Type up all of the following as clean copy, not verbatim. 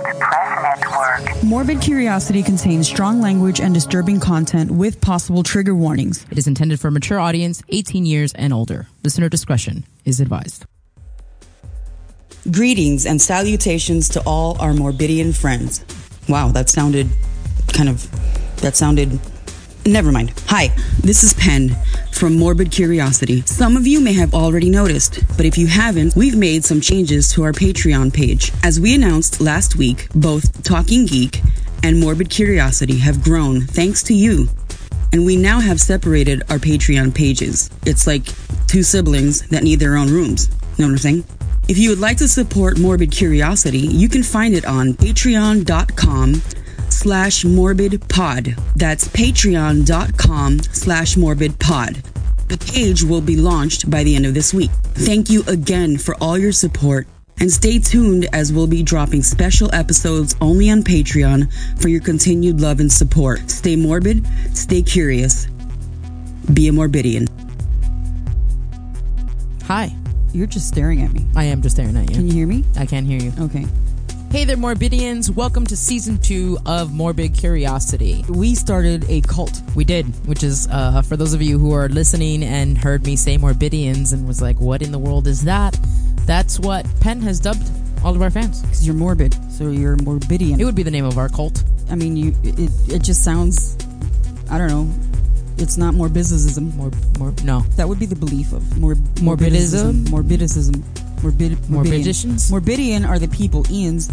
Press Network. Morbid Curiosity contains strong language and disturbing content with possible trigger warnings. It is intended for a mature audience, 18 years and older. Listener discretion is advised. Greetings and salutations to all our Morbidian friends. Wow, that sounded... Never mind. Hi, this is Penn from Morbid Curiosity. Some of you may have already noticed, but if you haven't, we've made some changes to our Patreon page. As we announced last week, both Talking Geek and Morbid Curiosity have grown thanks to you. And we now have separated our Patreon pages. It's like two siblings that need their own rooms. Know what I'm saying? If you would like to support Morbid Curiosity, you can find it on patreon.com/morbidpod. That's patreon.com/morbidpod. The page will be launched by the end of this week. Thank you again for all your support, and stay tuned as we'll be dropping special episodes only on Patreon for your continued love and support. Stay morbid, stay curious. Be a Morbidian. Hi. You're just staring at me. I am just staring at you. Can you hear me? I can hear you. Okay. Hey there, Morbidians. Welcome to Season 2 of Morbid Curiosity. We started a cult. We did, which is, for those of you who are listening and heard me say Morbidians and was like, what in the world is that? That's what Penn has dubbed all of our fans. Because you're morbid, so you're Morbidian. It would be the name of our cult. I mean, it just sounds, I don't know, it's not morbidicism. No. That would be the belief of Morbidism? Morbidicism. Morbidicians? Morbidian are the people. Ians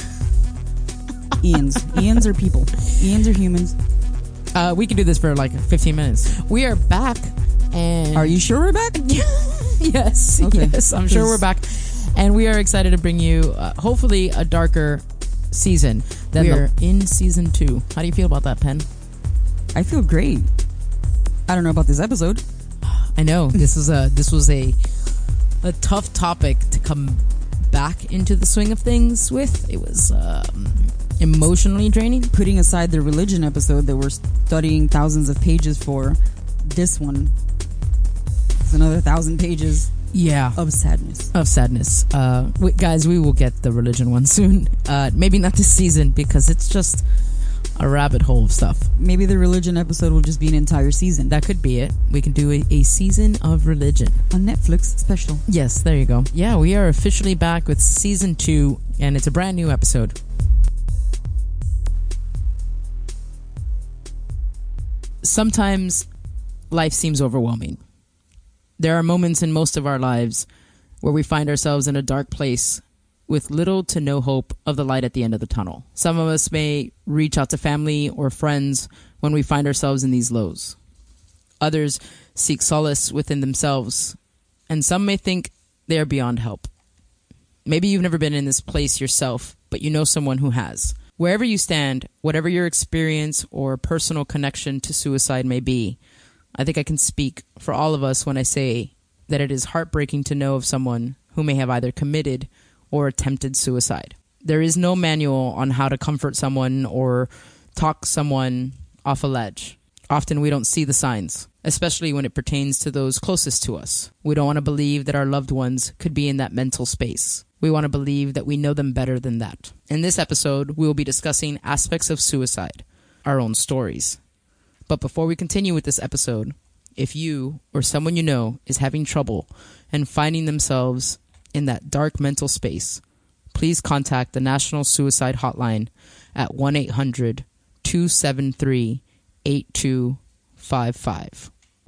are people. Ians are humans. We can do this for like 15 minutes. We are back, and... Are you sure we're back? Yes. Okay. Yes, I'm sure we're back. And we are excited to bring you, hopefully, a darker season. We are in Season 2. How do you feel about that, Penn? I feel great. I don't know about this episode. I know. This was a tough topic to come back into the swing of things with. It was emotionally draining. Putting aside the religion episode that we're studying thousands of pages for, this one is another 1,000 pages of sadness. Guys, we will get the religion one soon. Maybe not this season, because it's just a rabbit hole of stuff. Maybe the religion episode will just be an entire season. That could be it. We can do a season of religion. A Netflix special. Yes, there you go. Yeah, we are officially back with Season 2, and it's a brand new episode. Sometimes life seems overwhelming. There are moments in most of our lives where we find ourselves in a dark place with little to no hope of the light at the end of the tunnel. Some of us may reach out to family or friends when we find ourselves in these lows. Others seek solace within themselves, and some may think they are beyond help. Maybe you've never been in this place yourself, but you know someone who has. Wherever you stand, whatever your experience or personal connection to suicide may be, I think I can speak for all of us when I say that it is heartbreaking to know of someone who may have either committed or attempted suicide. There is no manual on how to comfort someone or talk someone off a ledge. Often we don't see the signs, especially when it pertains to those closest to us. We don't want to believe that our loved ones could be in that mental space. We want to believe that we know them better than that. In this episode, we will be discussing aspects of suicide, our own stories. But before we continue with this episode, if you or someone you know is having trouble and finding themselves in that dark mental space, please contact the National Suicide Hotline at 1-800-273-8255.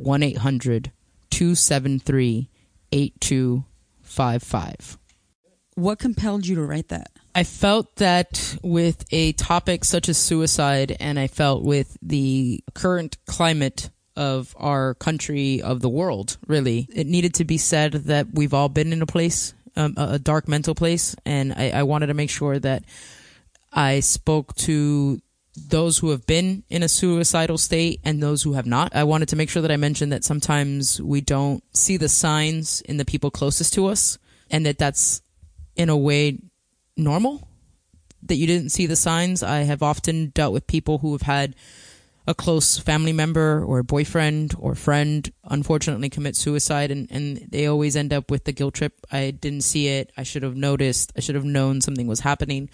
1-800-273-8255. What compelled you to write that? I felt that with a topic such as suicide, and I felt with the current climate of our country, of the world, really, it needed to be said that we've all been in a place, a dark mental place, and I wanted to make sure that I spoke to those who have been in a suicidal state and those who have not. I wanted to make sure that I mentioned that sometimes we don't see the signs in the people closest to us, and that's in a way normal, that you didn't see the signs. I have often dealt with people who have had a close family member or boyfriend or friend unfortunately commit suicide, and they always end up with the guilt trip. I didn't see it. I should have noticed. I should have known something was happening.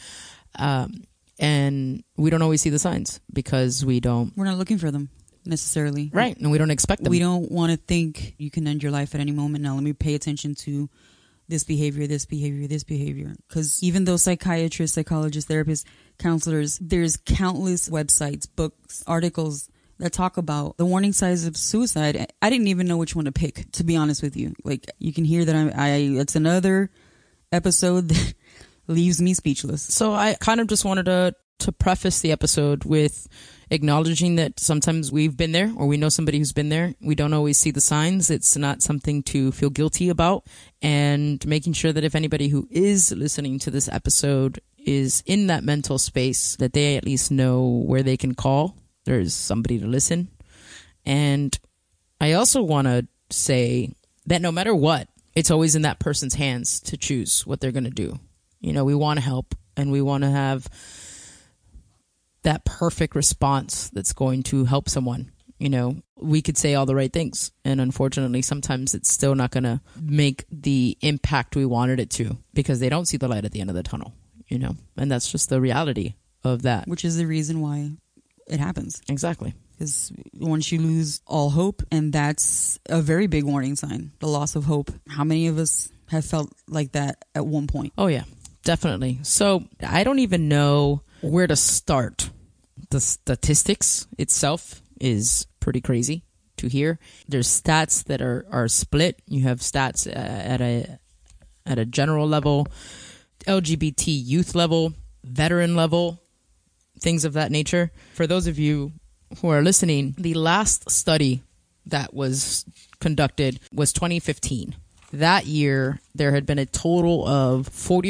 And we don't always see the signs because we're not looking for them necessarily. Right. And we don't expect them. We don't want to think you can end your life at any moment. Now, let me pay attention to this behavior. Because even though psychiatrists, psychologists, therapists, counselors, there's countless websites, books, articles that talk about the warning signs of suicide. I didn't even know which one to pick, to be honest with you. Like, you can hear that it's another episode that leaves me speechless. So I kind of just wanted to preface the episode with acknowledging that sometimes we've been there, or we know somebody who's been there. We don't always see the signs. It's not something to feel guilty about, and making sure that if anybody who is listening to this episode is in that mental space, that they at least know where they can call. There's somebody to listen. And I also want to say that no matter what, it's always in that person's hands to choose what they're going to do. You know, we want to help, and we want to have that perfect response that's going to help someone. You know, we could say all the right things, and unfortunately, sometimes it's still not going to make the impact we wanted it to because they don't see the light at the end of the tunnel, you know, and that's just the reality of that. Which is the reason why it happens. Exactly. Because once you lose all hope, and that's a very big warning sign, the loss of hope. How many of us have felt like that at one point? Oh, yeah. Definitely. So I don't even know where to start. The statistics itself is pretty crazy to hear. There's stats that are split. You have stats at a general level, LGBT youth level, veteran level, things of that nature. For those of you who are listening, the last study that was conducted was 2015. That year, there had been a total of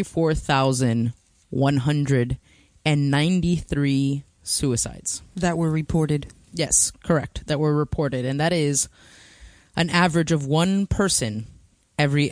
44,193 suicides. That were reported. Yes, correct. That were reported. And that is an average of one person every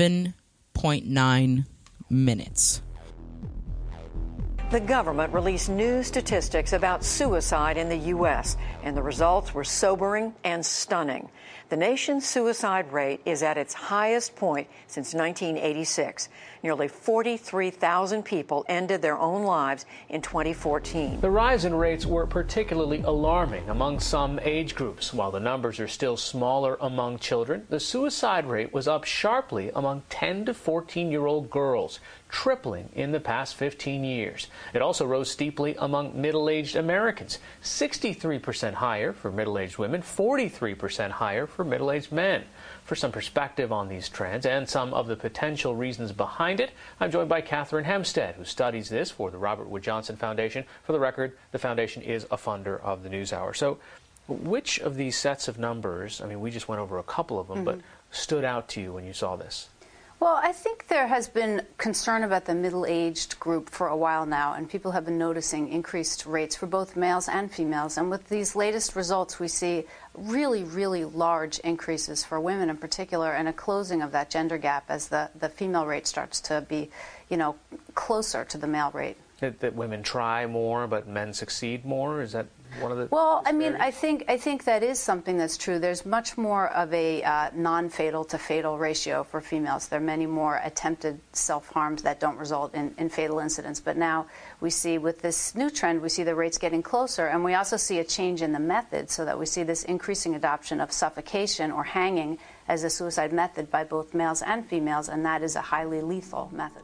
11.9 minutes. The government released new statistics about suicide in the U.S., and the results were sobering and stunning. The nation's suicide rate is at its highest point since 1986. Nearly 43,000 people ended their own lives in 2014. The rise in rates were particularly alarming among some age groups. While the numbers are still smaller among children, the suicide rate was up sharply among 10 to 14-year-old girls, tripling in the past 15 years. It also rose steeply among middle-aged Americans, 63% higher for middle-aged women, 43% higher for middle-aged men. For some perspective on these trends and some of the potential reasons behind it, I'm joined by Catherine Hempstead, who studies this for the Robert Wood Johnson Foundation. For the record, the foundation is a funder of the NewsHour. So which of these sets of numbers, I mean, we just went over a couple of them, but stood out to you when you saw this? Well, I think there has been concern about the middle-aged group for a while now, and people have been noticing increased rates for both males and females. And with these latest results, we see really, really large increases for women in particular, and a closing of that gender gap as the female rate starts to be, closer to the male rate. That women try more, but men succeed more? Is that one of the... Well, I mean, I think that is something that's true. There's much more of a non-fatal to fatal ratio for females. There are many more attempted self-harms that don't result in fatal incidents. But now we see with this new trend, we see the rates getting closer. And we also see a change in the method, so that we see this increasing adoption of suffocation or hanging as a suicide method by both males and females. And that is a highly lethal method.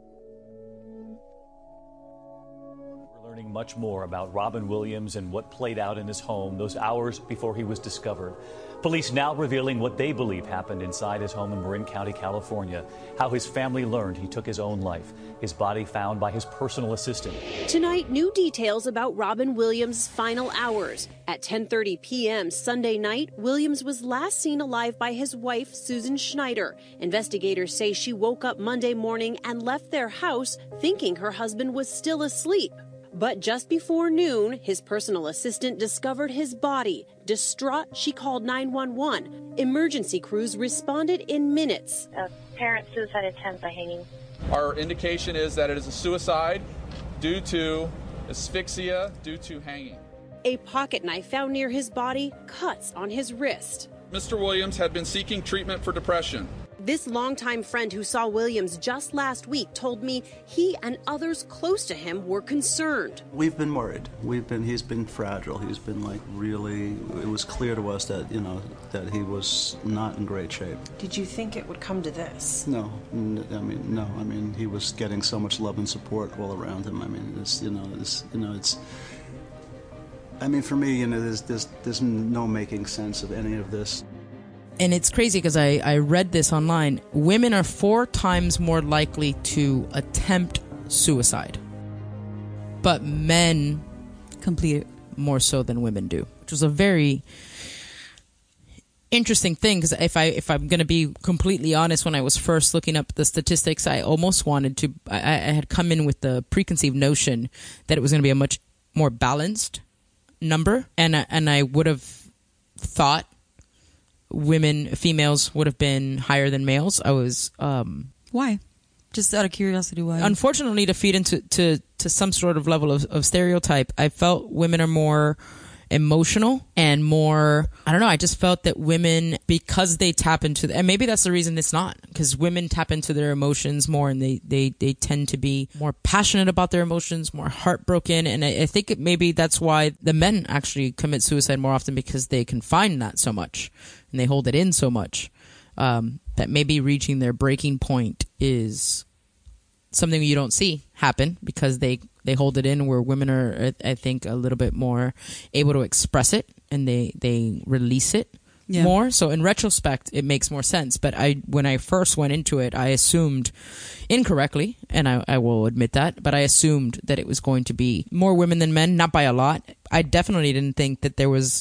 Learning much more about Robin Williams and what played out in his home those hours before he was discovered. Police now revealing what they believe happened inside his home in Marin County, California, how his family learned he took his own life, his body found by his personal assistant. Tonight, new details about Robin Williams' final hours. At 10:30 p.m. Sunday night, Williams was last seen alive by his wife, Susan Schneider. Investigators say she woke up Monday morning and left their house thinking her husband was still asleep. But just before noon, his personal assistant discovered his body. Distraught, she called 911. Emergency crews responded in minutes. Apparent suicide attempt by hanging. Our indication is that it is a suicide due to asphyxia due to hanging. A pocket knife found near his body, cuts on his wrist. Mr. Williams had been seeking treatment for depression. This longtime friend who saw Williams just last week told me he and others close to him were concerned. We've been worried. He's been fragile. He's been really, it was clear to us that, that he was not in great shape. Did you think it would come to this? No. I mean, he was getting so much love and support all around him. I mean, for me, there's no making sense of any of this. And it's crazy because I read this online. Women are 4 times more likely to attempt suicide, but men complete it more so than women do, which was a very interesting thing. Because if I'm going to be completely honest, when I was first looking up the statistics, I almost wanted to. I had come in with the preconceived notion that it was going to be a much more balanced number, and I would have thought females would have been higher than males. I was why? Just out of curiosity, why? Unfortunately, to feed into some sort of level of stereotype, I felt women are more emotional and more, I don't know, I just felt that women, because they tap into, and maybe that's the reason it's not, because women tap into their emotions more, and they tend to be more passionate about their emotions, more heartbroken, and I think maybe that's why the men actually commit suicide more often, because they confine that so much, and they hold it in so much, that maybe reaching their breaking point is something you don't see happen, because they hold it in, where women are, I think, a little bit more able to express it, and they release it more. So in retrospect, it makes more sense. But when I first went into it, I assumed incorrectly, and I will admit that, but I assumed that it was going to be more women than men, not by a lot. I definitely didn't think that there was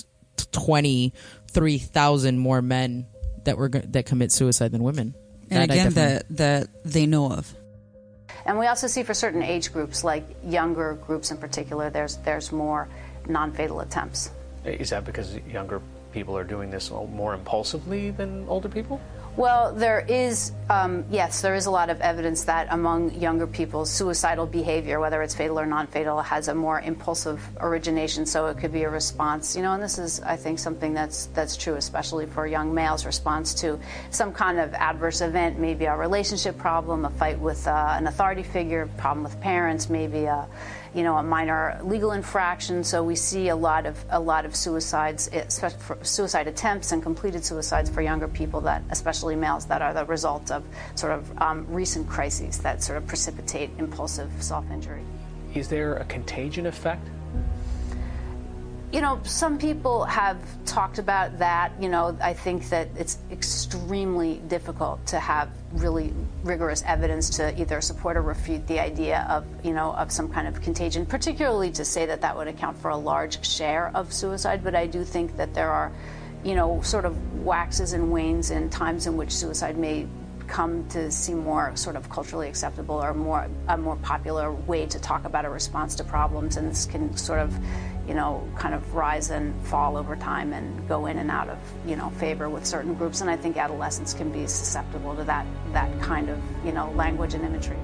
23,000 more men that commit suicide than women. And again, that they know of. And we also see for certain age groups, like younger groups in particular, there's more non-fatal attempts. Is that because younger people are doing this more impulsively than older people? Well, there is, yes, there is a lot of evidence that among younger people, suicidal behavior, whether it's fatal or non-fatal, has a more impulsive origination, so it could be a response. And this is, I think, something that's true, especially for young males, response to some kind of adverse event, maybe a relationship problem, a fight with an authority figure, problem with parents, maybe a minor legal infraction. So we see a lot of suicides, especially for suicide attempts and completed suicides for younger people, that especially males, that are the result of sort of recent crises that sort of precipitate impulsive self-injury. Is there a contagion effect? Some people have talked about that. I think that it's extremely difficult to have really rigorous evidence to either support or refute the idea of some kind of contagion, particularly to say that would account for a large share of suicide. But I do think that there are, sort of waxes and wanes in times in which suicide may come to seem more sort of culturally acceptable, or a more popular way to talk about a response to problems, and this can sort of kind of rise and fall over time and go in and out of favor with certain groups. And I think adolescents can be susceptible to that kind of language and imagery.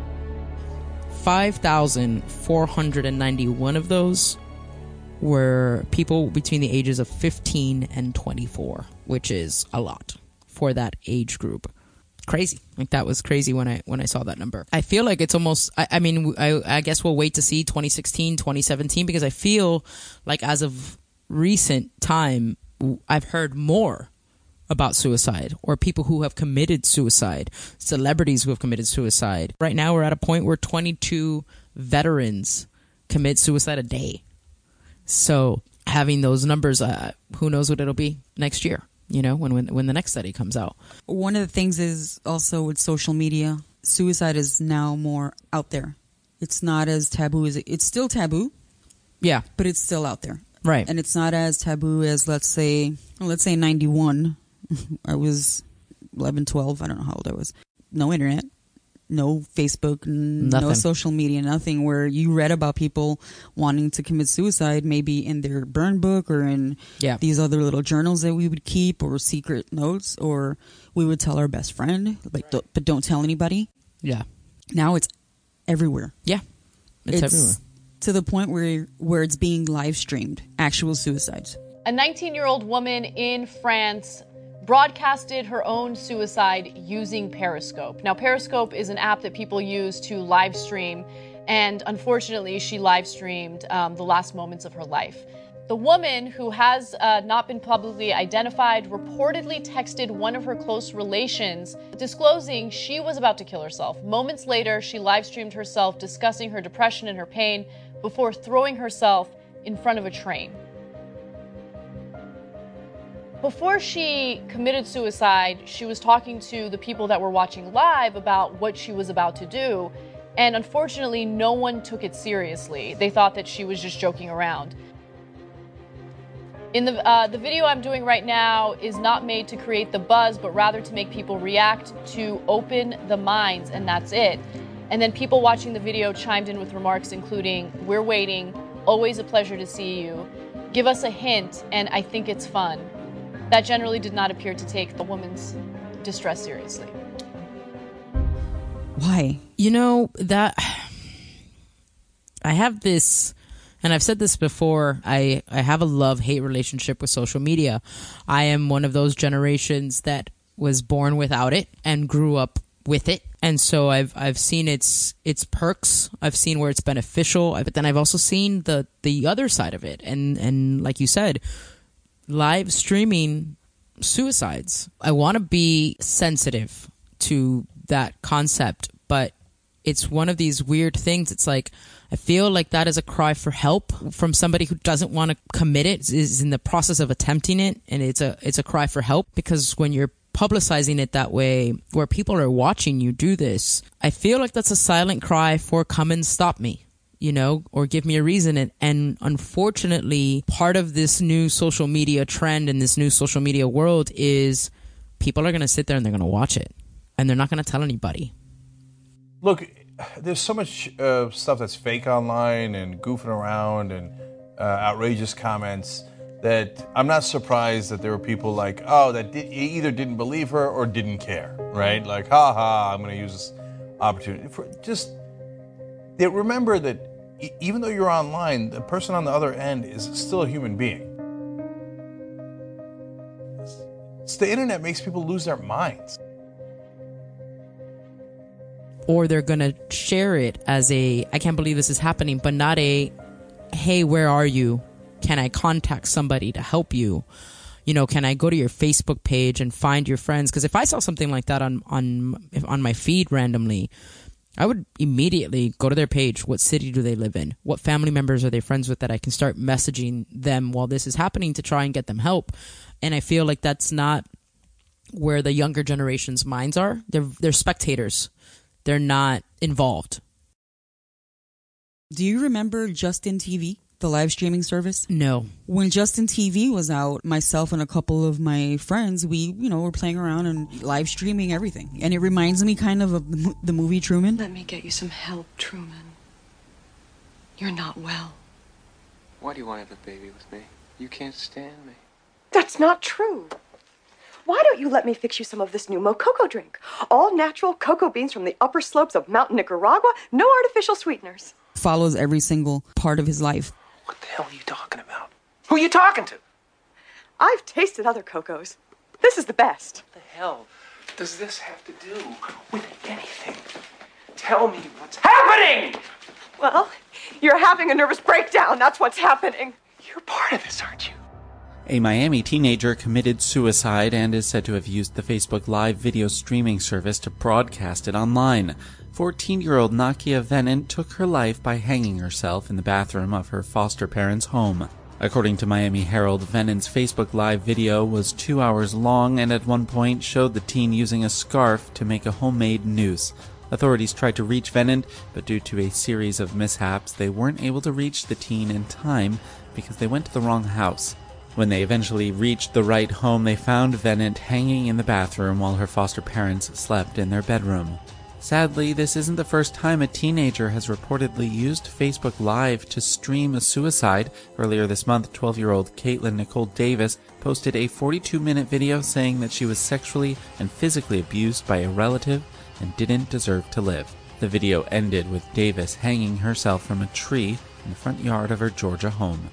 5,491 of those were people between the ages of 15 and 24, which is a lot for that age group. Crazy. Like, that was crazy when I saw that number. I feel like it's almost, I guess we'll wait to see 2016, 2017, because I feel like as of recent time, I've heard more about suicide, or people who have committed suicide, celebrities who have committed suicide. Right now, we're at a point where 22 veterans commit suicide a day. So having those numbers, who knows what it'll be next year, when the next study comes out. One of the things is also with social media, suicide is now more out there. It's not as taboo as it's still taboo. Yeah. But it's still out there. Right. And it's not as taboo as, let's say 91. I was 11, 12. I don't know how old I was. No internet. No Facebook, no social media, nothing, where you read about people wanting to commit suicide, maybe in their burn book or in these other little journals that we would keep, or secret notes, or we would tell our best friend, but don't tell anybody. Yeah. Now it's everywhere. Yeah. It's everywhere. To the point where it's being live streamed, actual suicides. A 19-year-old woman in France broadcasted her own suicide using Periscope. Now, Periscope is an app that people use to live stream, and unfortunately, she live streamed the last moments of her life. The woman, who has not been publicly identified, reportedly texted one of her close relations disclosing she was about to kill herself. Moments later, she live streamed herself discussing her depression and her pain before throwing herself in front of a train. Before she committed suicide, she was talking to the people that were watching live about what she was about to do, and unfortunately, no one took it seriously. They thought that she was just joking around. In the video I'm doing right now is not made to create the buzz, but rather to make people react, to open the minds, and that's it. And then people watching the video chimed in with remarks including, "We're waiting, always a pleasure to see you, give us a hint, and I think it's fun." That generally did not appear to take the woman's distress seriously. Why? You know, that I have this, and I've said this before, I have a love-hate relationship with social media. I am one of those generations that was born without it and grew up with it. And so I've seen its perks. I've seen where it's beneficial, but then I've also seen the other side of it. And like you said, live streaming suicides. I want to be sensitive to that concept, but it's one of these weird things. It's like, I feel like that is a cry for help from somebody who doesn't want to commit it, is in the process of attempting it, and it's a cry for help, because when you're publicizing it that way, where people are watching you do this, I feel like that's a silent cry for come and stop me, you know, or give me a reason. And unfortunately, part of this new social media trend and this new social media world is people are going to sit there and they're going to watch it, and they're not going to tell anybody. Look, there's so much stuff that's fake online and goofing around and outrageous comments that I'm not surprised that there were people like, oh, that either didn't believe her or didn't care, right? Like, I'm going to use this opportunity. Remember that even though you're online, the person on the other end is still a human being. The internet makes people lose their minds. Or they're going to share it as I can't believe this is happening, but not a, hey, where are you? Can I contact somebody to help you? You know, can I go to your Facebook page and find your friends? Because if I saw something like that on my feed randomly, I would immediately go to their page. What city do they live in? What family members are they friends with that I can start messaging them while this is happening to try and get them help? And I feel like that's not where the younger generation's minds are. They're spectators. They're not involved. Do you remember Justin TV, the live streaming service? No. When Justin TV was out, myself and a couple of my friends, we, were playing around and live streaming everything. And it reminds me kind of the movie Truman. Let me get you some help, Truman. You're not well. Why do you want to have a baby with me? You can't stand me. That's not true. Why don't you let me fix you some of this new Mococo drink? All natural cocoa beans from the upper slopes of Mountain Nicaragua, no artificial sweeteners. Follows every single part of his life. What the hell are you talking about? Who are you talking to? I've tasted other cocos. This is the best. What the hell does this have to do with anything? Tell me what's happening! Well, you're having a nervous breakdown. That's what's happening. You're part of this, aren't you? A Miami teenager committed suicide and is said to have used the Facebook Live video streaming service to broadcast it online. 14-year-old Nakia Venant took her life by hanging herself in the bathroom of her foster parents' home. According to Miami Herald, Venant's Facebook Live video was 2 hours long and at one point showed the teen using a scarf to make a homemade noose. Authorities tried to reach Venant, but due to a series of mishaps, they weren't able to reach the teen in time because they went to the wrong house. When they eventually reached the right home, they found Venant hanging in the bathroom while her foster parents slept in their bedroom. Sadly, this isn't the first time a teenager has reportedly used Facebook Live to stream a suicide. Earlier this month, 12-year-old Caitlin Nicole Davis posted a 42-minute video saying that she was sexually and physically abused by a relative and didn't deserve to live. The video ended with Davis hanging herself from a tree in the front yard of her Georgia home.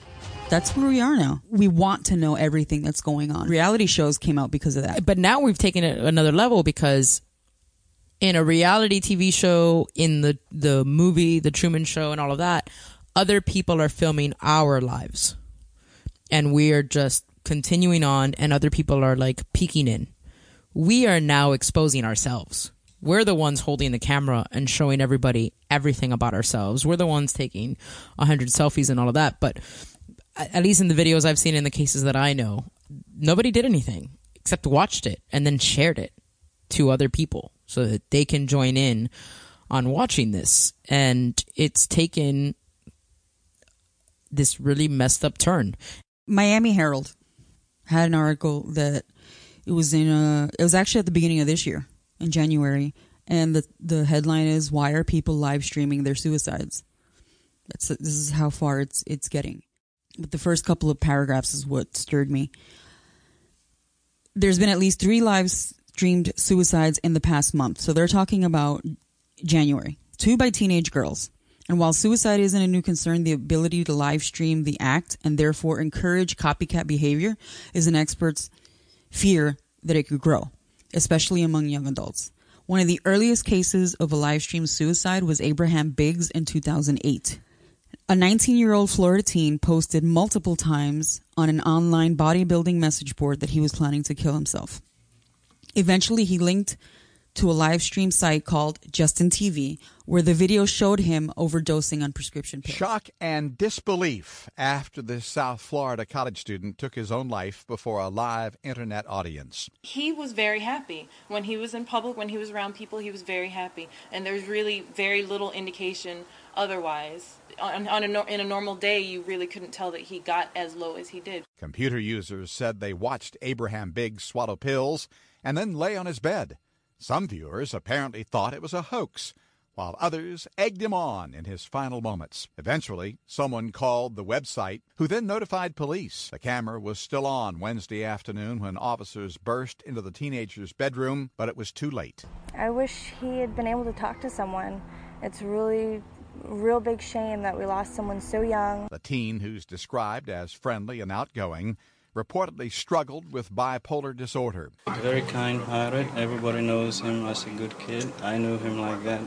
That's where we are now. We want to know everything that's going on. Reality shows came out because of that. But now we've taken it another level, because in a reality TV show, in the movie, The Truman Show and all of that, other people are filming our lives. And we are just continuing on, and other people are like peeking in. We are now exposing ourselves. We're the ones holding the camera and showing everybody everything about ourselves. We're the ones taking 100 selfies and all of that. But at least in the videos I've seen, in the cases that I know, nobody did anything except watched it and then shared it to other people so that they can join in on watching this. And it's taken this really messed up turn. Miami Herald had an article that it was actually at the beginning of this year, in January, and the headline is, "Why are people live streaming their suicides?" This is how far it's getting. But the first couple of paragraphs is what stirred me. There's been at least 3 live streamed suicides in the past month. So they're talking about January. 2 by teenage girls. And while suicide isn't a new concern, the ability to live stream the act and therefore encourage copycat behavior is an expert's fear that it could grow, especially among young adults. One of the earliest cases of a live stream suicide was Abraham Biggs in 2008. A 19-year-old Florida teen posted multiple times on an online bodybuilding message board that he was planning to kill himself. Eventually, he linked to a live stream site called Justin TV, where the video showed him overdosing on prescription pills. Shock and disbelief after the South Florida college student took his own life before a live internet audience. He was very happy. When he was in public, when he was around people, he was very happy. And there's really very little indication otherwise. In a normal day, you really couldn't tell that he got as low as he did. Computer users said they watched Abraham Biggs swallow pills and then lay on his bed. Some viewers apparently thought it was a hoax, while others egged him on in his final moments. Eventually, someone called the website, who then notified police. The camera was still on Wednesday afternoon when officers burst into the teenager's bedroom, but it was too late. I wish he had been able to talk to someone. It's really real big shame that we lost someone so young. The teen, who's described as friendly and outgoing, reportedly struggled with bipolar disorder. Very kind-hearted. Everybody knows him as a good kid. I knew him like that.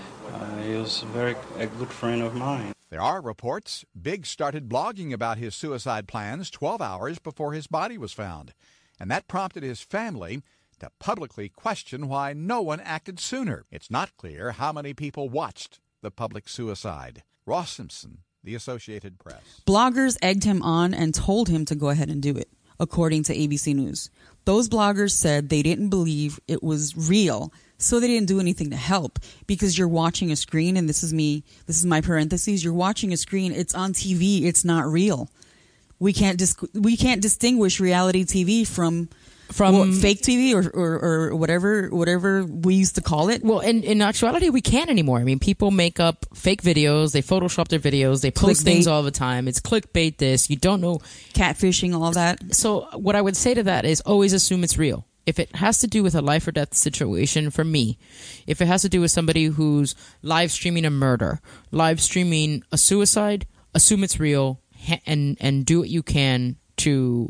He was a good friend of mine. There are reports Biggs started blogging about his suicide plans 12 hours before his body was found, and that prompted his family to publicly question why no one acted sooner. It's not clear how many people watched the public suicide. Ross Simpson, The Associated Press. Bloggers egged him on and told him to go ahead and do it, according to ABC News. Those bloggers said they didn't believe it was real, so they didn't do anything to help, because you're watching a screen, and this is my parentheses, you're watching a screen, it's on TV, it's not real. We can't distinguish reality TV from fake TV or whatever we used to call it. Well, in actuality, we can't anymore. I mean, people make up fake videos, they Photoshop their videos, they post things all the time. It's clickbait this, you don't know. Catfishing, all that. So what I would say to that is always assume it's real. If it has to do with a life or death situation, for me, if it has to do with somebody who's live streaming a murder, live streaming a suicide, assume it's real and do what you can to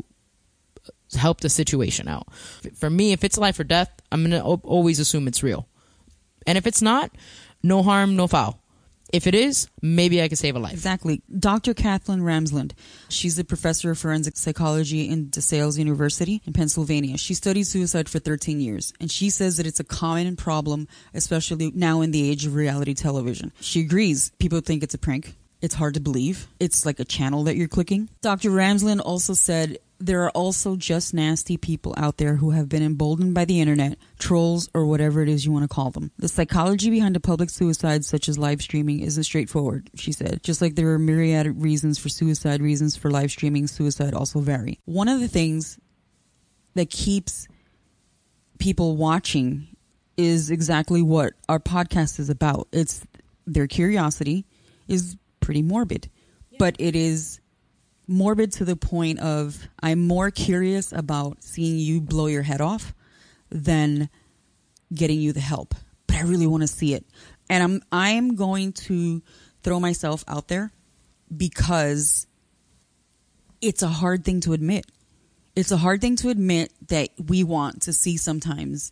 help the situation out. For me, if it's life or death, I'm going to always assume it's real. And if it's not, no harm, no foul. If it is, maybe I could save a life. Exactly. Dr. Kathleen Ramsland, she's a professor of forensic psychology in DeSales University in Pennsylvania. She studied suicide for 13 years, and she says that it's a common problem, especially now in the age of reality television. She agrees. People think it's a prank. It's hard to believe. It's like a channel that you're clicking. Dr. Ramsland also said there are also just nasty people out there who have been emboldened by the internet, trolls, or whatever it is you want to call them. The psychology behind a public suicide, such as live streaming, isn't straightforward, she said. Just like there are myriad reasons for suicide, reasons for live streaming suicide also vary. One of the things that keeps people watching is exactly what our podcast is about. It's their curiosity is pretty morbid, but it is morbid to the point of I'm more curious about seeing you blow your head off than getting you the help. But I really want to see it. And I'm going to throw myself out there because it's a hard thing to admit. It's a hard thing to admit that we want to see sometimes.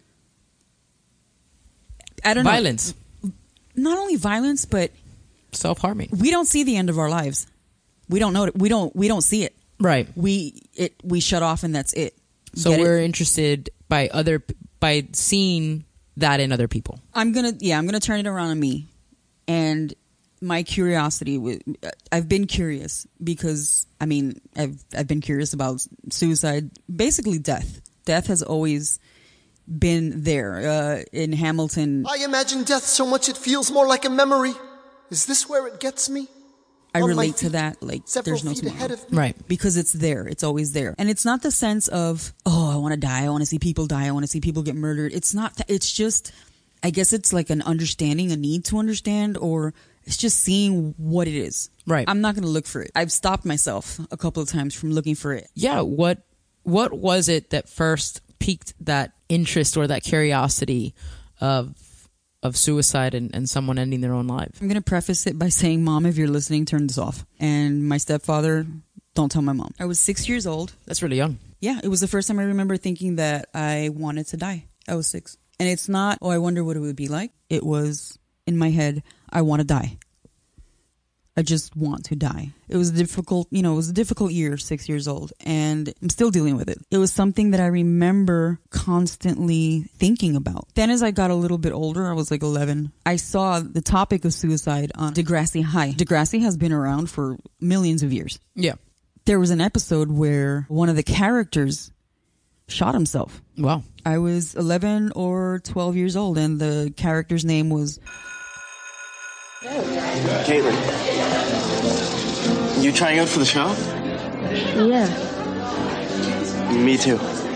I don't know. Violence. Not only violence, but self-harming. We don't see the end of our lives. We don't know it. We don't see it. Right. We shut off and that's it. So we're interested by seeing that in other people. I'm gonna turn it around on me, and my curiosity. I've been curious because I've been curious about suicide, basically death. Death has always been there. In Hamilton, I imagine death so much it feels more like a memory. Is this where it gets me? I relate to that. Like, there's no tomorrow. Right. Because it's there. It's always there. And it's not the sense of, oh, I want to die. I want to see people die. I want to see people get murdered. It's not that. It's just, I guess it's like an understanding, a need to understand, or it's just seeing what it is. Right. I'm not going to look for it. I've stopped myself a couple of times from looking for it. Yeah. What was it that first piqued that interest or that curiosity of suicide and someone ending their own life? I'm going to preface it by saying, Mom, if you're listening, turn this off. And my stepfather, don't tell my mom. I was 6 years old. That's really young. Yeah, it was the first time I remember thinking that I wanted to die. I was 6. And it's not, oh, I wonder what it would be like. It was in my head, I want to die. I just want to die. It was difficult, it was a difficult year, 6 years old, and I'm still dealing with it. It was something that I remember constantly thinking about. Then as I got a little bit older, I was like 11, I saw the topic of suicide on Degrassi High. Degrassi has been around for millions of years. Yeah. There was an episode where one of the characters shot himself. Wow. I was 11 or 12 years old, and the character's name was... Caitlin, you trying out for the show? Yeah. Me too.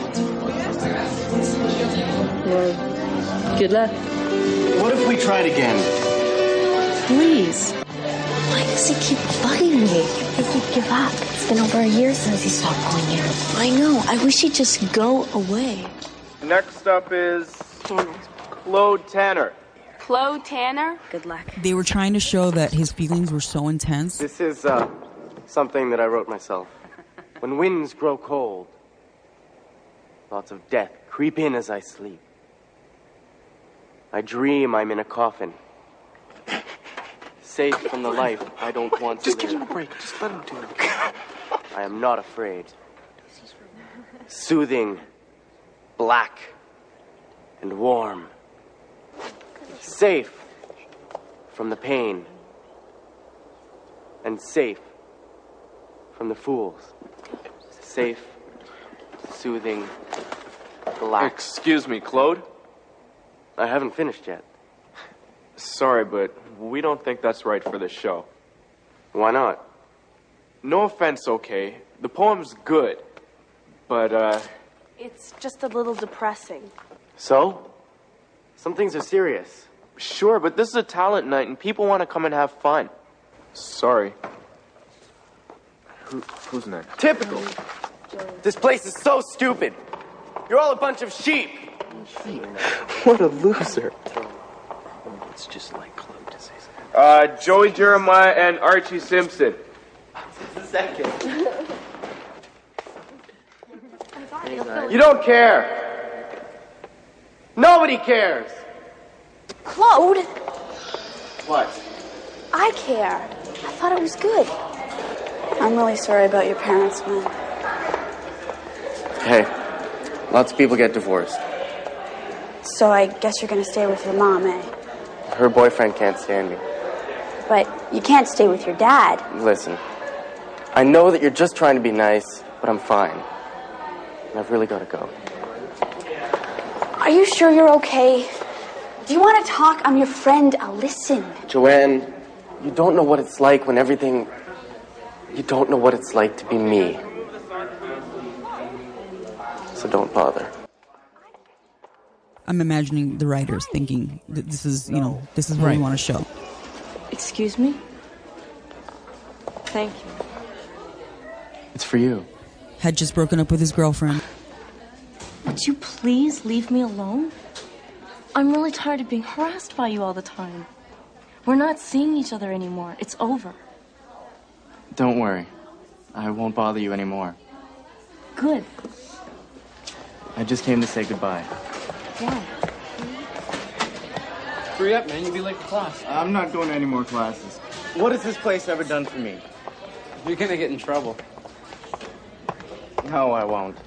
Well, good luck. What if we tried again? Please. Why does he keep bugging me? I think he'd give up. It's been over a year since he stopped going in. I know. I wish he'd just go away. Next up is Claude Tanner. Claude Tanner? Good luck. They were trying to show that his feelings were so intense. This is something that I wrote myself. When winds grow cold, thoughts of death creep in as I sleep. I dream I'm in a coffin, safe from the life I don't want to Just live. give him a break. Just let him do it. I am not afraid. Soothing, black, and warm. Safe from the pain. And safe from the fools. Safe, soothing, black. Excuse me, Claude? I haven't finished yet. Sorry, but we don't think that's right for this show. Why not? No offense, okay? The poem's good, but, It's just a little depressing. So? Some things are serious. Sure, but this is a talent night and people want to come and have fun. Sorry. Who's next? Typical. This place is so stupid. You're all a bunch of sheep. What a loser. It's just like Claude to say that. Joey Jeremiah and Archie Simpson. Second. You don't care. Nobody cares. Claude, What? I care. I thought it was good. I'm really sorry about your parents, man. Hey, lots of people get divorced. So I guess you're gonna stay with your mom, eh? Her boyfriend can't stand me. But you can't stay with your dad. Listen, I know that you're just trying to be nice, but I'm fine. And I've really got to go. Are you sure you're okay? Do you want to talk? I'm your friend. I'll listen. Joanne, you don't know what it's like when everything... You don't know what it's like to be me. So don't bother. I'm imagining the writers thinking that this is what we want to show. Excuse me? Thank you. It's for you. Had just broken up with his girlfriend. Would you please leave me alone? I'm really tired of being harassed by you all the time. We're not seeing each other anymore. It's over. Don't worry. I won't bother you anymore. Good. I just came to say goodbye. Why? Hurry up, man. You'll be late for class. I'm not going to any more classes. What has this place ever done for me? You're gonna get in trouble. No, I won't.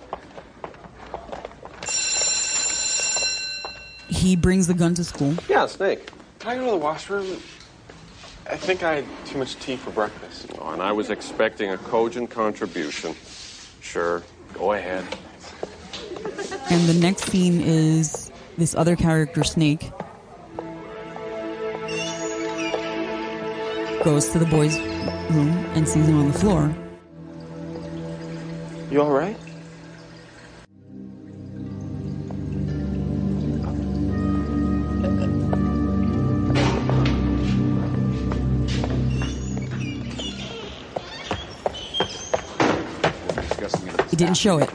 He brings the gun to school. Yeah, Snake. Can I go to the washroom? I think I had too much tea for breakfast. Oh, and I was expecting a cogent contribution. Sure, go ahead. And the next scene is this other character, Snake, goes to the boys' room and sees him on the floor. You all right? He didn't show it.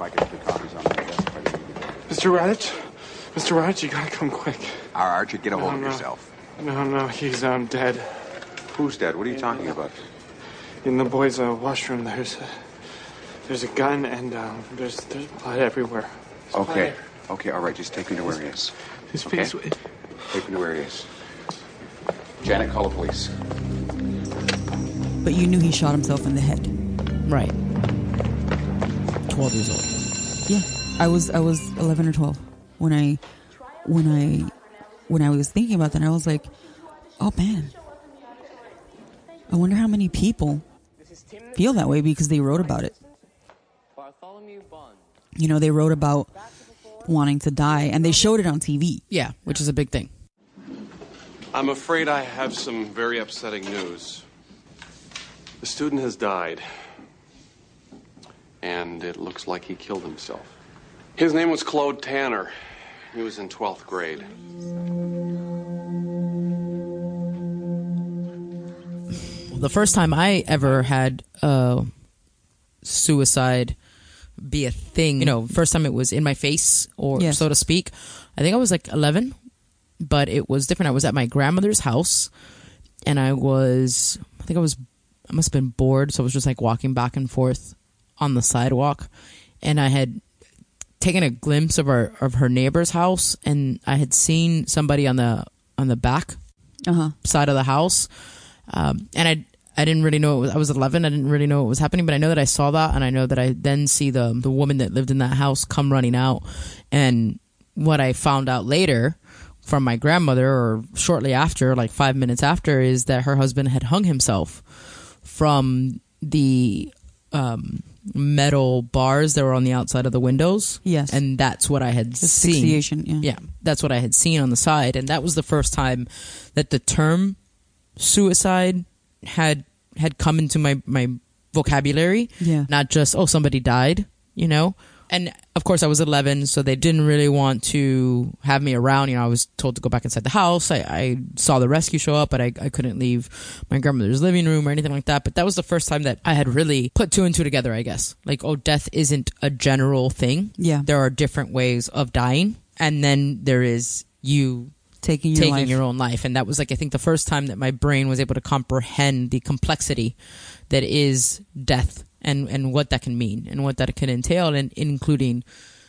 Mr. Radich? Mr. Radich, you gotta come quick. All right, Archie, get a hold of yourself. No, he's dead. Who's dead? What are you talking about? In the boys' washroom, there's a gun and there's blood everywhere. Okay, all right, just take me to where he is. His face. Okay? Take me to where he is. Janet, call the police. But you knew he shot himself in the head. Right. 12 years old. Yeah, I was 11 or 12 when I was thinking about that. I was like, oh man, I wonder how many people feel that way because they wrote about it. You know, they wrote about wanting to die and they showed it on TV. Yeah, which is a big thing. I'm afraid I have some very upsetting news. The student has died. And it looks like he killed himself. His name was Claude Tanner. He was in 12th grade. The first time I ever had suicide be a thing, you know, first time it was in my face, or so to speak, I think I was like 11, but it was different. I was at my grandmother's house, and I must have been bored, so I was just like walking back and forth on the sidewalk, and I had taken a glimpse of her neighbor's house, and I had seen somebody on the back side of the house, and I didn't really know I was 11. I didn't really know what was happening, but I know that I saw that, and I know that I then see the woman that lived in that house come running out, and what I found out later from my grandmother, or shortly after, like 5 minutes after, is that her husband had hung himself from the metal bars that were on the outside of the windows. Yes. And that's what I had seen. Asphyxiation, yeah. Yeah, that's what I had seen on the side. And that was the first time that the term suicide had come into my vocabulary. Yeah. Not just, oh, somebody died, you know? And of course I was 11, so they didn't really want to have me around. You know, I was told to go back inside the house. I saw the rescue show up, but I couldn't leave my grandmother's living room or anything like that. But that was the first time that I had really put two and two together, I guess. Like, oh, death isn't a general thing. Yeah. There are different ways of dying. And then there is you taking your own life. And that was like, I think the first time that my brain was able to comprehend the complexity that is death. And what that can mean and what that can entail, and including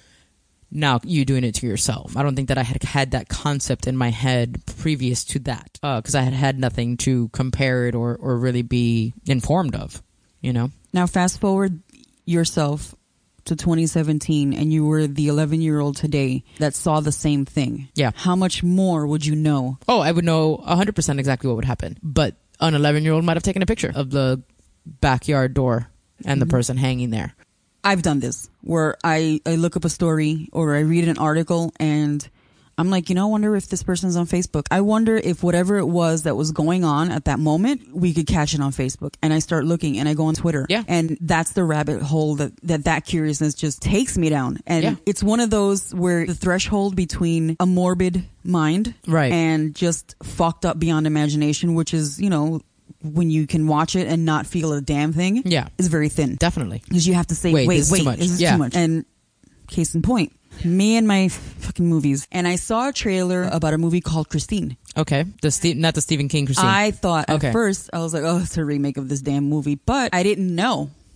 now you doing it to yourself. I don't think that I had that concept in my head previous to that, because I had nothing to compare it or really be informed of, you know? Now fast forward yourself to 2017 and you were the 11-year-old today that saw the same thing. Yeah. How much more would you know? Oh, I would know 100% exactly what would happen. But an 11-year-old might have taken a picture of the backyard door and the person hanging there. I've done this where I look up a story or I read an article and I'm like, you know, I wonder if this person's on Facebook. I wonder if whatever it was that was going on at that moment, we could catch it on Facebook. And I start looking and I go on Twitter. Yeah. And that's the rabbit hole that curiousness just takes me down. And it's one of those where the threshold between a morbid mind and just fucked up beyond imagination, which is, you know, when you can watch it and not feel a damn thing, is very thin. Definitely. Because you have to say, wait, this is too much. This is too much. And case in point, me and my fucking movies. And I saw a trailer about a movie called Christine. Okay. Not the Stephen King Christine. I thought at first, I was like, oh, it's a remake of this damn movie. But I didn't know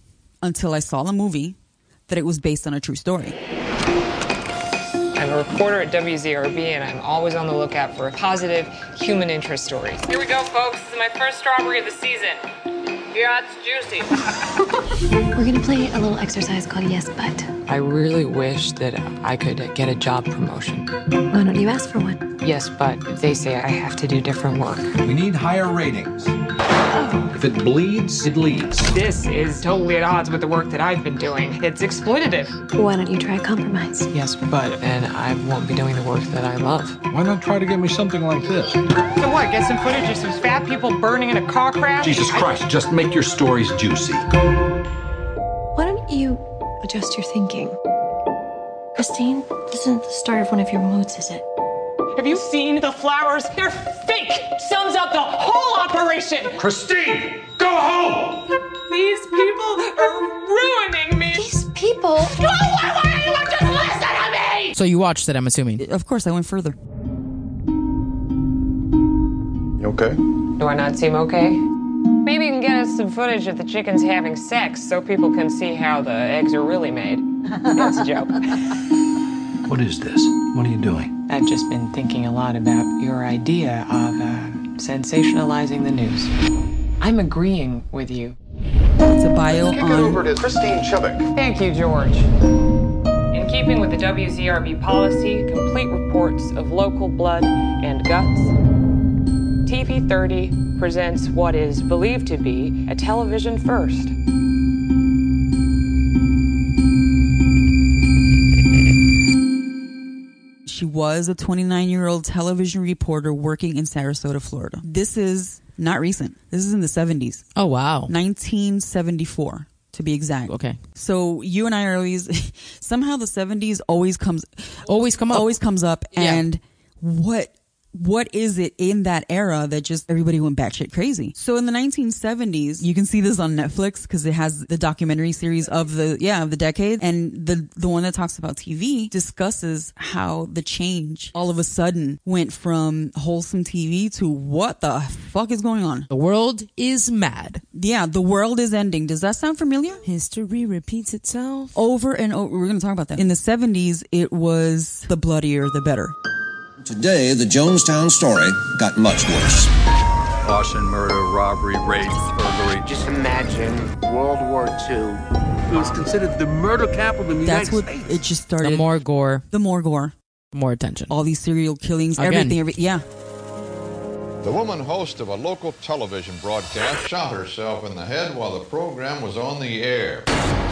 until I saw the movie that it was based on a true story. I'm a reporter at WZRB, and I'm always on the lookout for positive human interest stories. Here we go, folks. This is my first strawberry of the season. Yeah, it's juicy. We're gonna play a little exercise called Yes But. I really wish that I could get a job promotion. Why don't you ask for one? Yes, but they say I have to do different work. We need higher ratings. If it bleeds, it leads. This is totally at odds with the work that I've been doing. It's exploitative. Why don't you try a compromise? Yes, but then I won't be doing the work that I love. Why not try to get me something like this? So what, get some footage of some fat people burning in a car crash? Jesus Christ, just make your stories juicy. Why don't you adjust your thinking? Christine, this isn't the start of one of your moods, is it? Have you seen the flowers? They're fake! Sums up the whole operation! Christine, go home! These people are ruining me! These people? No, why won't anyone just listen to me? So you watched it, I'm assuming. Of course, I went further. You okay? Do I not seem okay? Maybe you can get us some footage of the chickens having sex so people can see how the eggs are really made. That's a joke. What is this? What are you doing? I've just been thinking a lot about your idea of sensationalizing the news. I'm agreeing with you. It's a bio on... over to Christine Chubbuck. Thank you, George. In keeping with the WZRB policy, complete reports of local blood and guts, TV 30 presents what is believed to be a television first. She was a 29-year-old television reporter working in Sarasota, Florida. This is not recent. This is in the 70s. Oh, wow. 1974, to be exact. Okay. So you and I are always... somehow the 70s always comes up. Yeah. And what is it in that era that just everybody went batshit crazy? So in the 1970s, you can see this on Netflix because it has the documentary series of the decade. And the one that talks about TV discusses how the change all of a sudden went from wholesome TV to what the fuck is going on? The world is mad. Yeah, the world is ending. Does that sound familiar? History repeats itself. Over and over. We're going to talk about that. In the 70s, it was the bloodier, the better. Today, the Jonestown story got much worse. Arson, murder, robbery, rape, burglary. Just imagine World War II. It was considered the murder capital of the United States. That's what it just started. The more gore. The more gore. More attention. All these serial killings, Again. everything. Yeah. The woman host of a local television broadcast shot herself in the head while the program was on the air.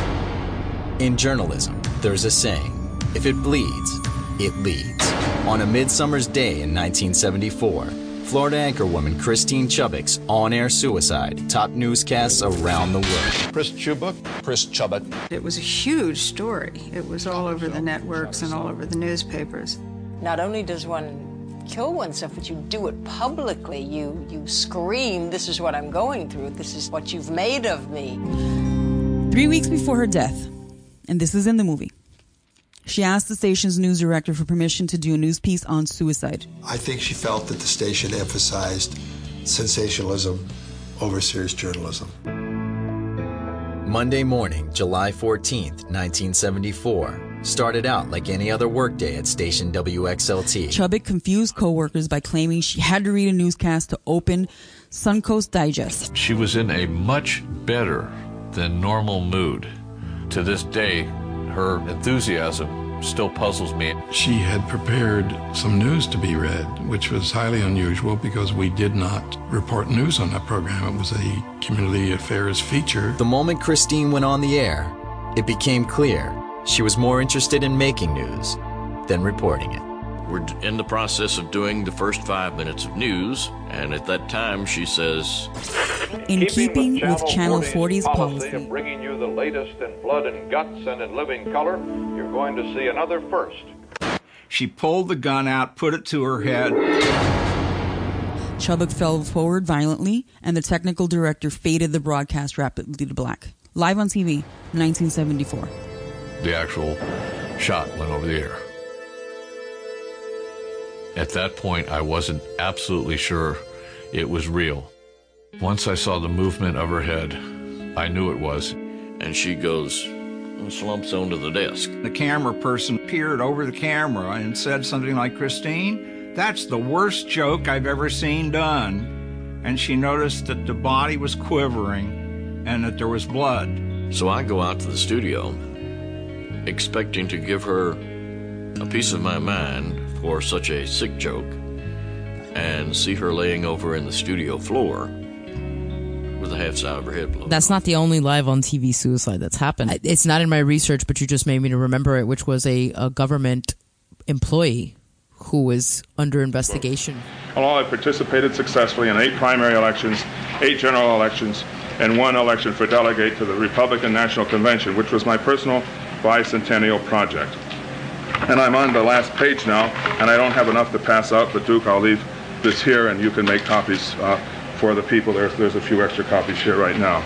In journalism, there's a saying, if it bleeds, it leads. On a midsummer's day in 1974, Florida anchorwoman Christine Chubbuck's on-air suicide topped newscasts around the world. Chris Chubbuck. It was a huge story. It was all over the networks and all over the newspapers. Not only does one kill oneself, but you do it publicly. You scream, this is what I'm going through. This is what you've made of me. 3 weeks before her death, and this is in the movie, she asked the station's news director for permission to do a news piece on suicide. I think she felt that the station emphasized sensationalism over serious journalism. Monday morning, July 14th, 1974, started out like any other workday at station WXLT. Chubbuck confused coworkers by claiming she had to read a newscast to open Suncoast Digest. She was in a much better than normal mood. To this day, her enthusiasm still puzzles me. She had prepared some news to be read, which was highly unusual because we did not report news on that program. It was a community affairs feature. The moment Christine went on the air, it became clear she was more interested in making news than reporting it. We're in the process of doing the first 5 minutes of news, and at that time she says, in keeping with Channel 40's policy of bringing you the latest in blood and guts and in living color, you're going to see another first. She pulled the gun out, put it to her head. Chubbuck fell forward violently, and the technical director faded the broadcast rapidly to black. Live on TV, 1974. The actual shot went over the air. At that point, I wasn't absolutely sure it was real. Once I saw the movement of her head, I knew it was. and she goes, slumps onto the desk. The camera person peered over the camera and said something like, "Christine, that's the worst joke I've ever seen done." And she noticed that the body was quivering and that there was blood. So I go out to the studio, expecting to give her a piece of my mind for such a sick joke, and see her laying over in the studio floor with a half side of her head blown. That's not the only live on TV suicide that's happened. It's not in my research, but you just made me to remember it, which was a government employee who was under investigation. Although I participated successfully in 8 primary elections, 8 general elections, and 1 election for delegate to the Republican National Convention, which was my personal bicentennial project. And I'm on the last page now, and I don't have enough to pass out, but Duke, I'll leave this here, and you can make copies for the people. There's a few extra copies here right now.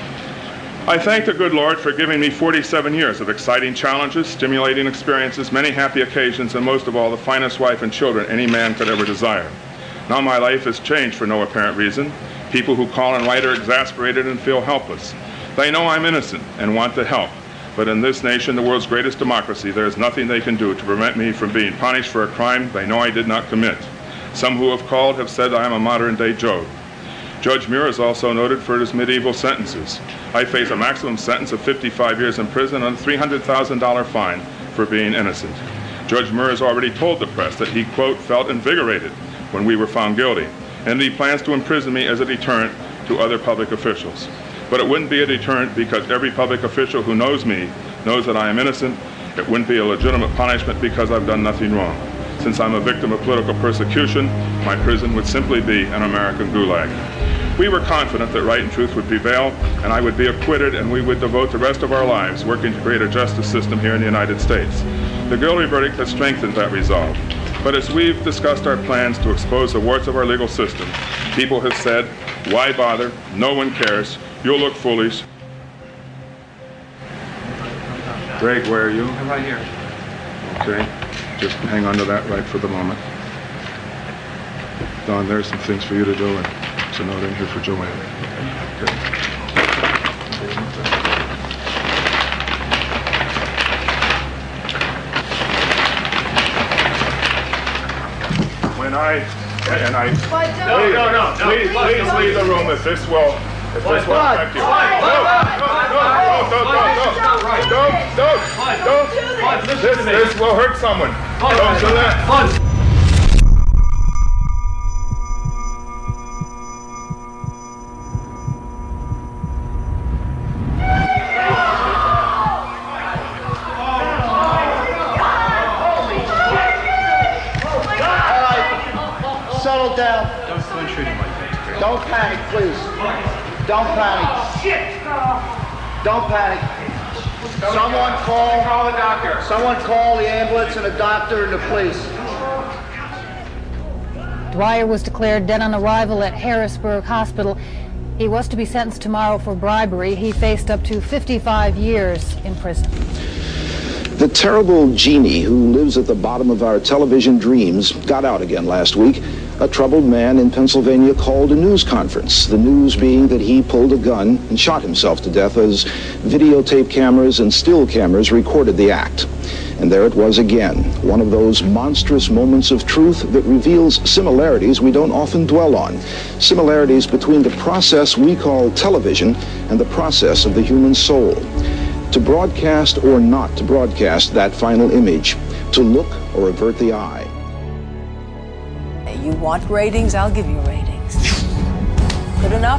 I thank the good Lord for giving me 47 years of exciting challenges, stimulating experiences, many happy occasions, and most of all, the finest wife and children any man could ever desire. Now my life has changed for no apparent reason. People who call and write are exasperated and feel helpless. They know I'm innocent and want to help. But in this nation, the world's greatest democracy, there is nothing they can do to prevent me from being punished for a crime they know I did not commit. Some who have called have said I am a modern-day Job. Judge Muir is also noted for his medieval sentences. I face a maximum sentence of 55 years in prison and a $300,000 fine for being innocent. Judge Muir has already told the press that he, quote, felt invigorated when we were found guilty, and he plans to imprison me as a deterrent to other public officials. But it wouldn't be a deterrent because every public official who knows me knows that I am innocent. It wouldn't be a legitimate punishment because I've done nothing wrong. Since I'm a victim of political persecution, my prison would simply be an American gulag. We were confident that right and truth would prevail, and I would be acquitted, and we would devote the rest of our lives working to create a justice system here in the United States. The guilty verdict has strengthened that resolve. But as we've discussed our plans to expose the warts of our legal system, people have said, why bother? No one cares. You'll look foolish. Greg, where are you? I'm right here. Okay. Just hang on to that right for the moment. Don, there's some things for you to do, and there's a note in here for Joanne. Okay. When please leave the room if this will affect you. Don't. This will hurt someone. Don't do that. Settle down. Don't treat him like that. Don't panic, please. Don't panic. Shit! Don't panic. Call the doctor. Someone call the ambulance and the doctor and the police. Dwyer was declared dead on arrival at Harrisburg Hospital. He was to be sentenced tomorrow for bribery. He faced up to 55 years in prison. The terrible genie who lives at the bottom of our television dreams got out again last week. A troubled man in Pennsylvania called a news conference, the news being that he pulled a gun and shot himself to death as videotape cameras and still cameras recorded the act. And there it was again, one of those monstrous moments of truth that reveals similarities we don't often dwell on, similarities between the process we call television and the process of the human soul. To broadcast or not to broadcast that final image, to look or avert the eye. You want ratings? I'll give you ratings. Good enough?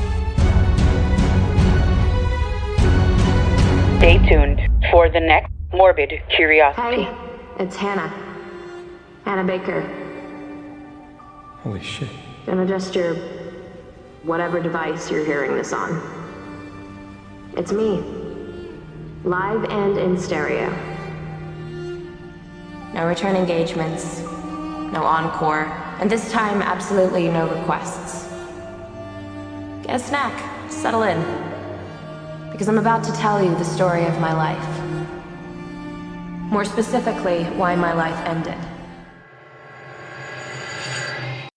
Stay tuned for the next Morbid Curiosity. Hey, it's Hannah. Hannah Baker. Holy shit. Don't adjust your whatever device you're hearing this on. It's me. Live and in stereo. No return engagements. No encore. And this time, absolutely no requests. Get a snack. Settle in. Because I'm about to tell you the story of my life. More specifically, why my life ended.